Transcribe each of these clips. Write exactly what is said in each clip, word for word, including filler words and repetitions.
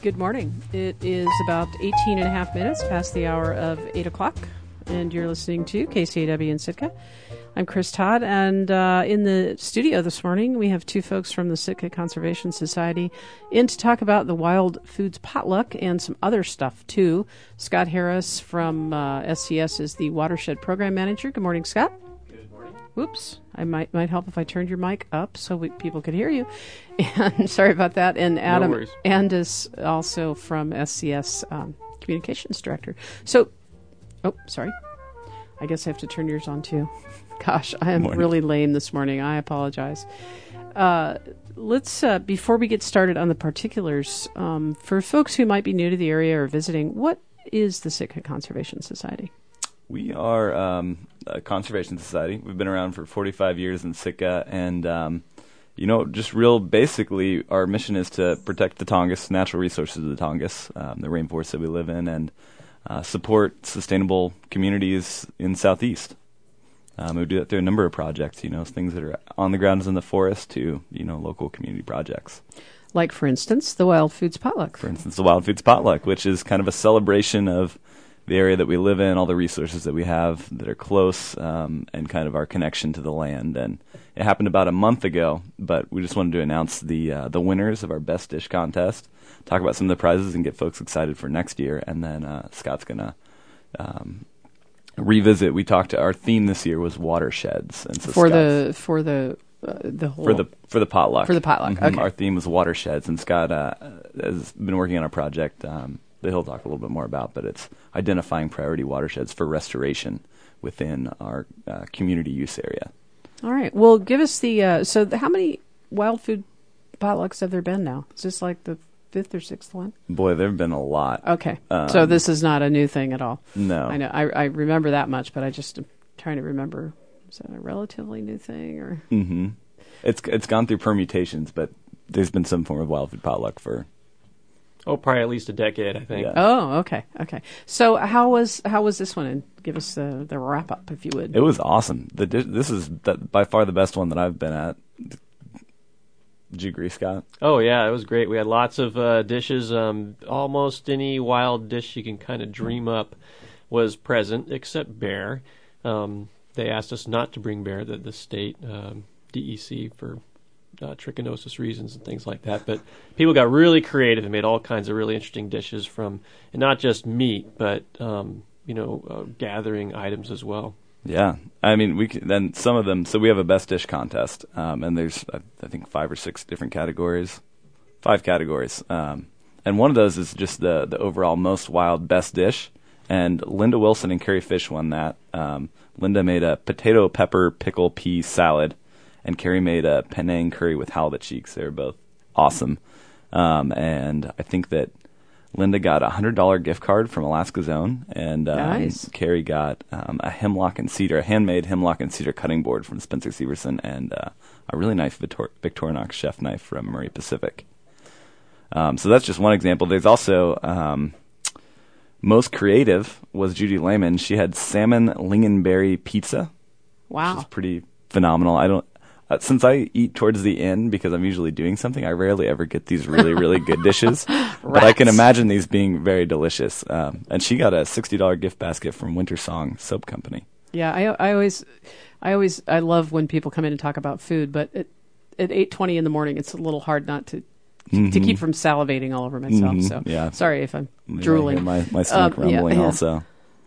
Good morning. It is about eighteen and a half minutes past the hour of eight o'clock, and you're listening to K C A W in Sitka. I'm Chris Todd, and uh, in the studio this morning, we have two folks from the Sitka Conservation Society in to talk about the Wild Foods Potluck and some other stuff, too. Scott Harris from uh, S C S is the Watershed Program Manager. Good morning, Scott. Good morning. Oops. I might might help if I turned your mic up so we, people could hear you. And sorry about that. And Adam No worries. Andis, also from S C S um, Communications Director. So, oh, sorry. I guess I have to turn yours on too. Gosh, I am Morning. really lame this morning. I apologize. Uh, let's uh, before we get started on the particulars, um, for folks who might be new to the area or visiting, what is the Sitka Conservation Society? We are um, a conservation society. We've been around for forty-five years in Sitka, and um, you know, just real basically, our mission is to protect the Tongass, natural resources of the Tongass, um, the rainforest that we live in, and uh, support sustainable communities in Southeast. Um, we do that through a number of projects, you know, things that are on the grounds in the forest to, you know, local community projects. Like, for instance, the Wild Foods Potluck. For instance, the Wild Foods Potluck, which is kind of a celebration of the area that we live in, all the resources that we have that are close, um, and kind of our connection to the land. And it happened about a month ago, but we just wanted to announce the uh, the winners of our Best Dish contest, talk about some of the prizes, and get folks excited for next year. And then uh, Scott's going to um, revisit. We talked to our theme this year was watersheds, and so for Scott's- the for the uh, the whole for the for the potluck. For the potluck, Mhm. okay. Our theme was watersheds, and Scott uh, has been working on a project um, that he'll talk a little bit more about, but it's identifying priority watersheds for restoration within our uh, community use area. All right. Well, give us the uh, so the, how many wild food potlucks have there been now? Is this like the fifth or sixth one? Boy, there have been a lot. Okay. Um, so this is not a new thing at all. No. I know. I, I remember that much, but I just am trying to remember. Is that a relatively new thing or? Mm-hmm. It's it's gone through permutations, but there's been some form of wild food potluck for. Oh, probably at least a decade, I think. Yeah. Oh, okay, okay. So how was how was this one? And give us the the wrap up, if you would. It was awesome. The di- this is the, by far the best one that I've been at. Did you agree, Scott? Oh, yeah, it was great. We had lots of uh, dishes. Um, almost any wild dish you can kind of dream up was present, except bear. Um, they asked us not to bring bear, the, the state um, D E C, for uh, trichinosis reasons and things like that. But people got really creative and made all kinds of really interesting dishes from, and not just meat, but, um, you know, uh, gathering items as well. Yeah, I mean, we can, then some of them. So we have a best dish contest, um, and there's I, I think five or six different categories, five categories, um, and one of those is just the the overall most wild best dish. And Linda Wilson and Carrie Fish won that. Um, Linda made a potato pepper pickle pea salad, and Carrie made a Penang curry with halibut cheeks. They were both awesome, um, and I think that Linda got a one hundred dollars gift card from Alaska Zone, and um, Nice. Carrie got um, a hemlock and cedar, a handmade hemlock and cedar cutting board from Spencer Severson, and uh, a really nice Victor- Victorinox chef knife from Murray Pacific. Um, so that's just one example. There's also um, most creative was Judy Lehman. She had salmon lingonberry pizza, which Wow. is pretty phenomenal. I don't. Uh, since I eat towards the end because I'm usually doing something, I rarely ever get these really, really good dishes. But I can Rats. imagine these being very delicious. Um, and she got a sixty dollars gift basket from Winter Song Soap Company. Yeah, I I always I always I love when people come in and talk about food, but at at eight twenty in the morning, it's a little hard not to to Mhm. keep from salivating all over myself. Mhm, So yeah. sorry if I'm You might drooling. hear My, my stomach Um, yeah, rumbling yeah. also.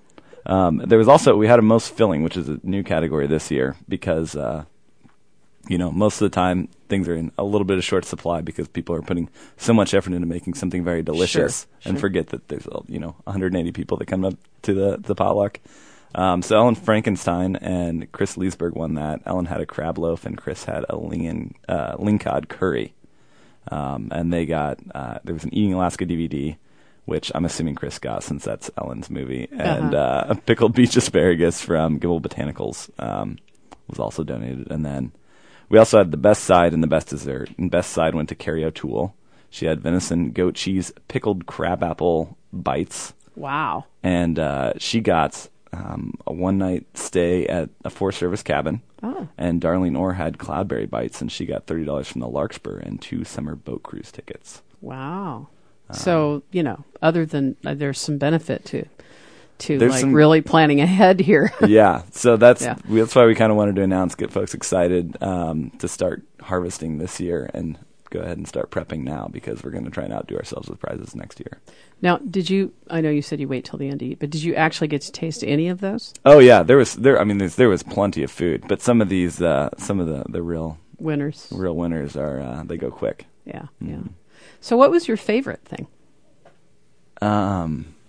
Um, there was also, we had a most filling, which is a new category this year because, uh, you know, most of the time things are in a little bit of short supply because people are putting so much effort into making something very delicious Sure, and sure. forget that there's, uh, you know, one hundred eighty people that come up to the, the potluck. Um, so Ellen Frankenstein and Chris Leesberg won that. Ellen had a crab loaf and Chris had a ling, uh, lingcod curry. Um, and they got, uh, there was an Eating Alaska D V D, which I'm assuming Chris got since that's Ellen's movie. And uh, a pickled beach asparagus from Gibble Botanicals um, was also donated. And then we also had the best side and the best dessert. And best side went to Carrie O'Toole. She had venison, goat cheese, pickled crabapple bites. Wow. And uh, she got um, a one-night stay at a Forest Service cabin. Oh. And Darlene Orr had cloudberry bites, and she got thirty dollars from the Larkspur and two summer boat cruise tickets. Wow. So, you know, other than uh, there's some benefit to to There's like some- really planning ahead here. Yeah, so that's Yeah. that's why we kind of wanted to announce, get folks excited um, to start harvesting this year and go ahead and start prepping now, because we're going to try and outdo ourselves with prizes next year. Now, did you, I know you said you wait till the end to eat, but did you actually get to taste any of those Oh yeah, there was there. I mean, there's, there was plenty of food, but some of these, uh, some of the, the real winners? real winners are uh, they go quick. Yeah, yeah. Mhm. So what was your favorite thing? Um,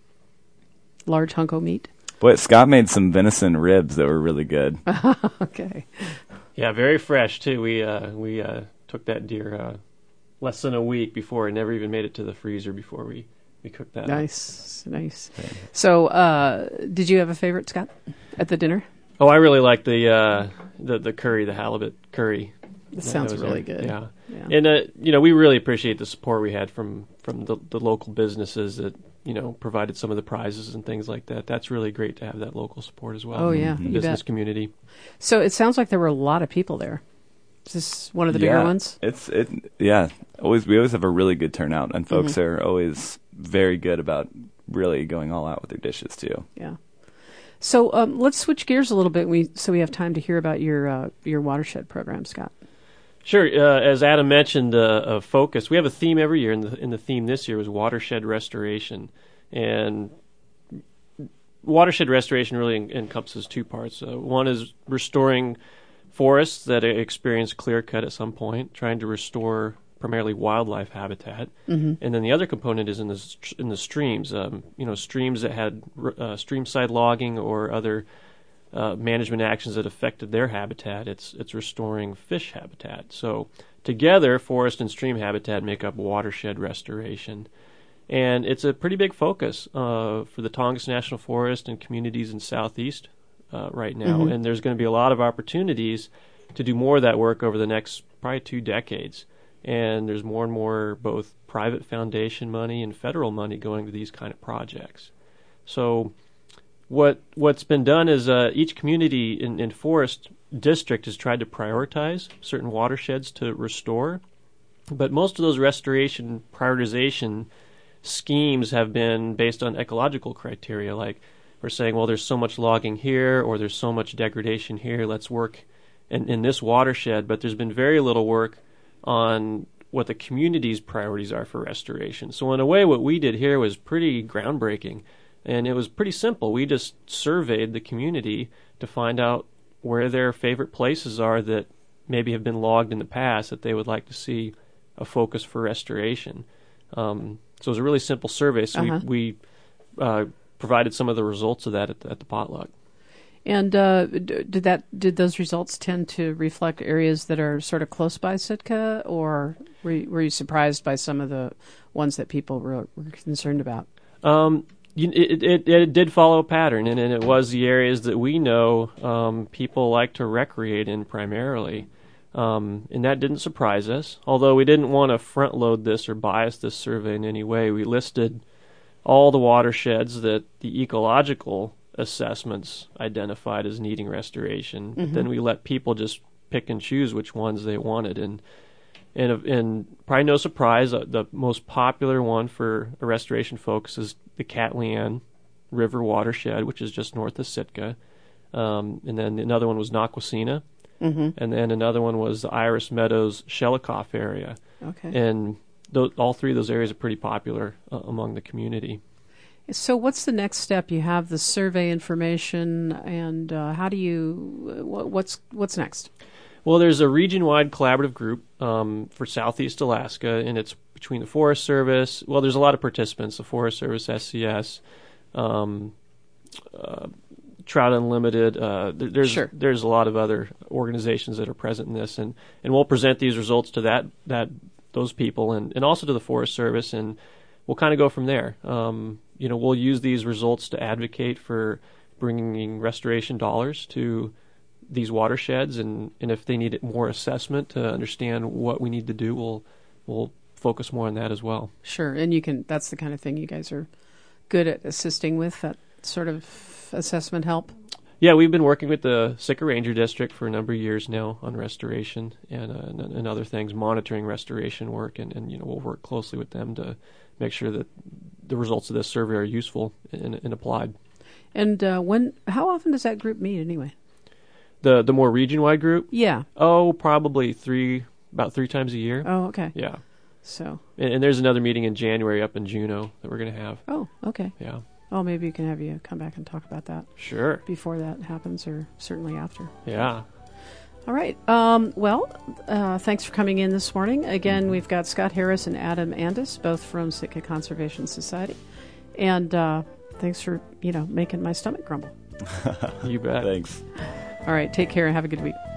Large hunk of meat? boy, Scott made some venison ribs that were really good. Okay. Yeah, very fresh too. We uh, we uh, took that deer uh, less than a week before it never even made it to the freezer before we, we cooked that up. Nice, nice. So, uh, did you have a favorite, Scott, at the dinner? Oh, I really like the uh, the the curry, the halibut curry. That That sounds was really there. good. Yeah, Yeah. and uh, you know, we really appreciate the support we had from from the, the local businesses that, you know, provided some of the prizes and things like that. That's really great to have that local support as well. Oh, yeah, the you business bet. community. So it sounds like there were a lot of people there. Is this one of the bigger Yeah, ones? It's it. Yeah, always we always have a really good turnout, and folks Mhm. are always very good about really going all out with their dishes too. Yeah. So um, let's switch gears a little bit. We so we have time to hear about your uh, your watershed program, Scott. Sure. Uh, as Adam mentioned, uh, a focus. We have a theme every year, and the, and the theme this year was watershed restoration. And watershed restoration really en- encompasses two parts. Uh, one is restoring forests that experience clear cut at some point, trying to restore primarily wildlife habitat. Mm-hmm. And then the other component is in the st- in the streams. Um, you know, streams that had uh, streamside logging or other uh, management actions that affected their habitat. It's it's restoring fish habitat. So together, forest and stream habitat make up watershed restoration, and it's a pretty big focus uh, for the Tongass National Forest and communities in Southeast uh, right now. Mhm. And there's going to be a lot of opportunities to do more of that work over the next probably two decades. And there's more and more both private foundation money and federal money going to these kind of projects. So what what's been done is uh, each community in, in forest district has tried to prioritize certain watersheds to restore, but most of those restoration prioritization schemes have been based on ecological criteria. Like we're saying, well, there's so much logging here, or there's so much degradation here. Let's work in, in this watershed. But there's been very little work on what the community's priorities are for restoration. So in a way, what we did here was pretty groundbreaking, and it was pretty simple. We just surveyed the community to find out where their favorite places are that maybe have been logged in the past that they would like to see a focus for restoration. Um, so it was a really simple survey. So Uh-huh. we, we uh, provided some of the results of that at the, at the potluck. And uh, d- did that did those results tend to reflect areas that are sort of close by Sitka, or were you, were you surprised by some of the ones that people were, were concerned about? Um, you, it, it, it did follow a pattern, and, and it was the areas that we know um, people like to recreate in primarily. Um, and that didn't surprise us, although we didn't want to front load this or bias this survey in any way. We listed all the watersheds that the ecological assessments identified as needing restoration. Mhm. Then we let people just pick and choose which ones they wanted. And and, and probably no surprise, uh, the most popular one for a restoration focus is the Catlian River watershed, which is just north of Sitka. Um, and then another one was Naquasina. Mm-hmm. And then another one was the Iris Meadows Shelikoff area. Okay. And th- all three of those areas are pretty popular uh, among the community. So what's the next step? You have the survey information, and uh, how do you? Wh- what's what's next? Well, there's a region-wide collaborative group um, for Southeast Alaska, and it's between the Forest Service. Well, there's a lot of participants: the Forest Service, S C S, um, uh, Trout Unlimited. Uh, th- there's Sure. there's a lot of other organizations that are present in this, and, and we'll present these results to that that those people, and, and also to the Forest Service, and we'll kind of go from there. Um, you know, we'll use these results to advocate for bringing restoration dollars to these watersheds, and, and if they need more assessment to understand what we need to do, we'll we'll focus more on that as well. Sure, and you can. That's the kind of thing you guys are good at assisting with. That sort of assessment help. Yeah, we've been working with the Sitka Ranger District for a number of years now on restoration and uh, and, and other things, monitoring restoration work, and, and you know we'll work closely with them to make sure that the results of this survey are useful and, and applied. And uh, when? How often does that group meet anyway? The the more region-wide group? Yeah. Oh, probably three, about three times a year. Oh, okay. Yeah. So. And, and there's another meeting in January up in Juneau that we're going to have. Oh, okay. Yeah. Oh, maybe you can have you come back and talk about that. Sure. Before that happens, or certainly after. Yeah. All right. Um, well, uh, thanks for coming in this morning. Again, we've got Scott Harris and Adam Andis, both from Sitka Conservation Society. And uh, thanks for, you know, making my stomach grumble. You bet. Thanks. All right. Take care and have a good week.